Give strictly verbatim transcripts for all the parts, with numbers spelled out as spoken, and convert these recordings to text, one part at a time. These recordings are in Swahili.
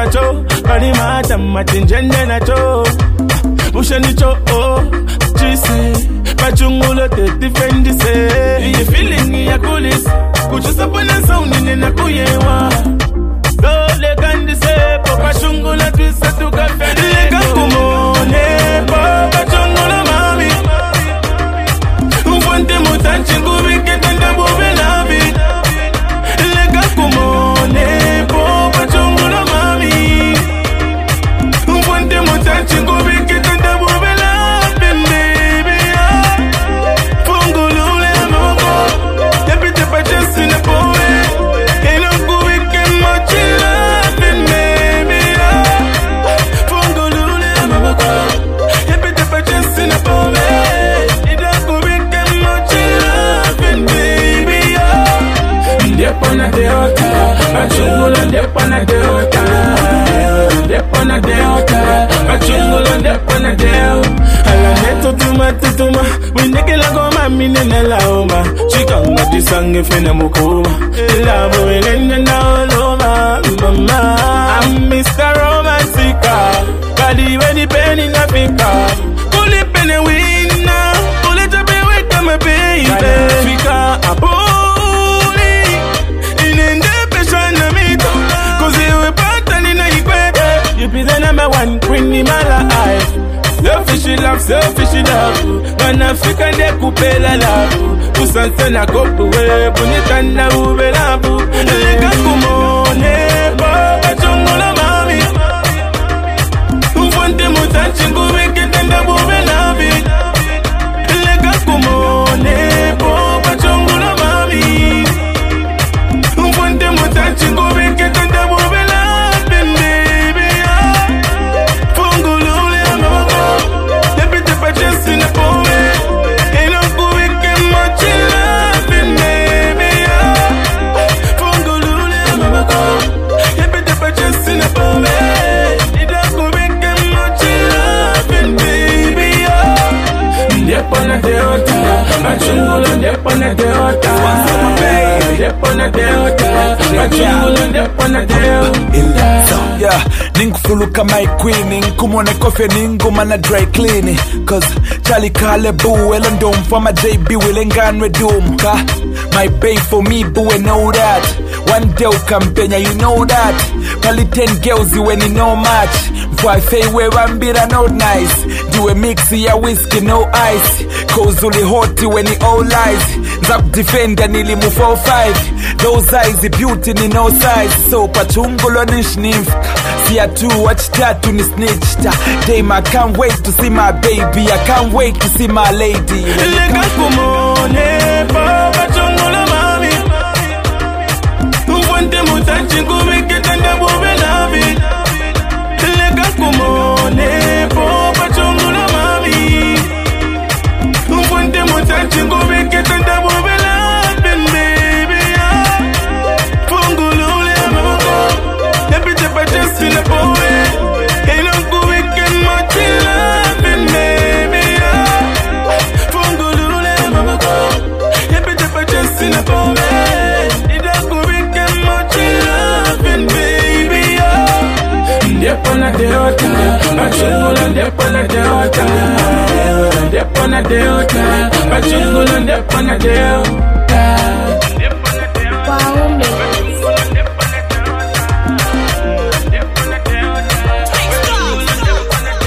cho, bari mata matinjende na cho. Bushani cho, oh, jise. Pachungulo te defend say. You feeling ya kulis. Kuchusa pona sound in na kuyewa. Dole kandi se, pachungulo twisa tuka fende. Lega kumone, pachungulo mami. Ufante mutanchi ngubike tanda bube labi. Lega kumone, pachungulo mami. Ufante mutanchi ngubike tanda bube labi, baby. Fungulule amoko, tepite pachesi na poe. Eno kubike mochi labi, baby. Fungulule amoko, tepite pachesi na poe. Depona deota, achungula depona deota, depona deota, achungula depona deo. Ala neto tuma tutuma, wineke la goma minene la oma. Chikanga tisange fena mukuma, lavo elenya na oloma, mama. I'm Mister Romantica, kadi weni penny na fika, kuli penny winna, kuli tabe weka my baby. Fika apo. You be the number one queen in my life. Selfish love, selfish love. When Africa de coupe la love. Usanse na kopu we, punitanda ube labu. Lega kumone, baba chungola mami. Ufante mutanchi ngubeke tanda ube labi. Lega kumone, baba chungola mami. Ufante mutanchi ngubeke tanda ube labi. Depona deota, achungula depona deota, depona deota, achungula depona deota. Yeah, ningfuluka my queen, ningkumone kofe ninguma na dry cleaning. Cause Charlie Kale boo, elondom for my J B will engan redum. My babe for me boo, I know that. One day campaign, you know that. Probably ten girls you when you know much. Before I say where I'm bitter, not nice. Do a mix ya whiskey, no ice. Cause only hot when it all lies. Zap defender nearly move for five. Those eyes, the beauty in no size. So pachungulo ni sniff. See a two watch that to ni snitch. Damn, I can't wait to see my baby. I can't wait to see my lady. Lega kumone, baba chungulo mami. Ufante mutanchi ngubeke tanda bube labi. Lega kumone, baba chungulo mami. Ufante mutanchi ngubeke tanda bube labi, baby. Fungulule amoko, tepite pachesi na poe. Eno kubeke mochi labi, baby. Fungulule amoko, tepite pachesi na poe. Depona deota, achungula depona deota, depona deota, achungula depona deota. Wow, me.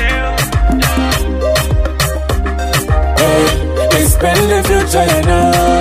Hey, it's been the future, you know.